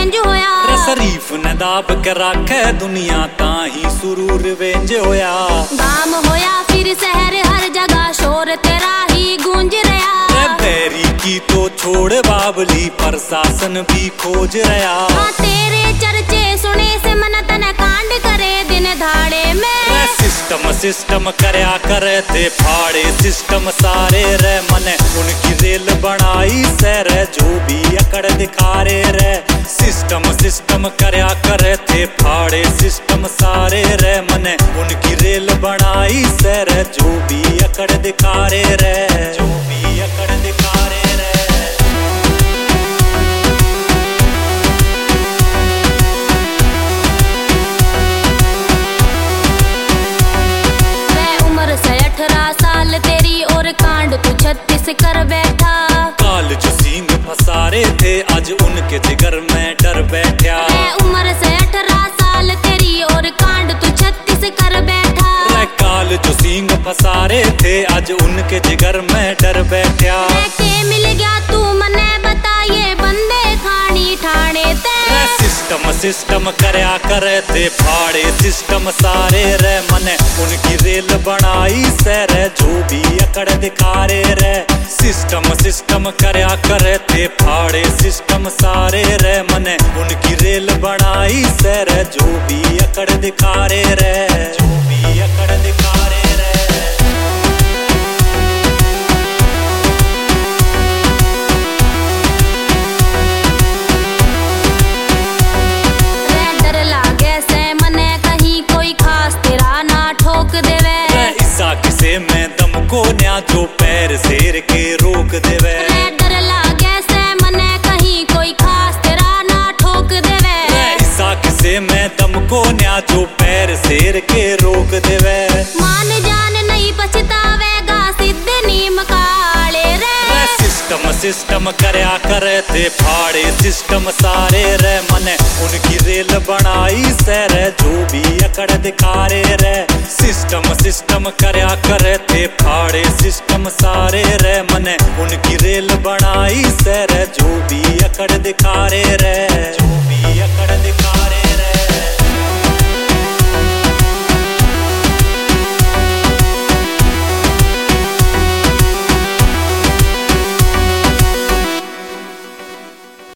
वेंज होया। शरीफ ने दाब के राखे दुनिया ताही सुरूर वेंज होया। गाम होया फिर शहर हर जगह शोर तेरा ही गूंज रहा। बैरी की तो छोड़ बाबली प्रशासन भी खोज रहा। हाँ तेरे चर्चे सुने से मन तन कांड करे दिन धाड़े में। सिस्टम करया करे थे फाड़े सिस्टम सारे रे मने उनकी रेल बनाई सर जो भी अकड़ दिखा रे। सिस्टम करया करे थे फाड़े सिस्टम सारे रे मने उनकी रेल बनाई सर जो भी अकड़ दिखा रे जो भी अकड़ दिखा रे। साल तेरी और कांड तू 36 कर बैठा। काल जो सींग फसारे थे आज उनके जिगर में डर बैठा। उम्र से 18 साल तेरी और कांड तू 36 कर बैठा। काल जो सींग फसारे थे आज उनके जिगर में डर बैठा। के मिल गया तू मने बताइए बंदे खानी ठाणे ते। सिस्टम करया करे थे फाड़े सिस्टम सारे रे मने उनकी रेल बनाई सर जो भी अकड़ दिखा रे। सिस्टम करया करे थे फाड़े सिस्टम सारे रे मने उनकी रेल बनाई सर जो भी अकड़ दिखा रे जो भी अकड़ दिखा रे। किसे मैं दम को न्या जो पैर शेर के रोक देवे। डर लागे से मने कहीं कोई खास तेरा ना ठोक देवे। ऐसा किसे मैं दम को न्या जो पैर शेर के रोक देवे। मान जान नहीं पछतावेगा सिद्ध नीम काले रे। सिस्टम करया करे थे फाड़े सिस्टम सारे रे मने उनकी रेल बनाई सर जो भी अकड़ दिखा रे। सिस्टम करया करे थे फाड़े सिस्टम सारे रे मने उनकी रेल बनाई सर जो भी अकड़ दिखा रे जो भी अकड़ दिखा रे।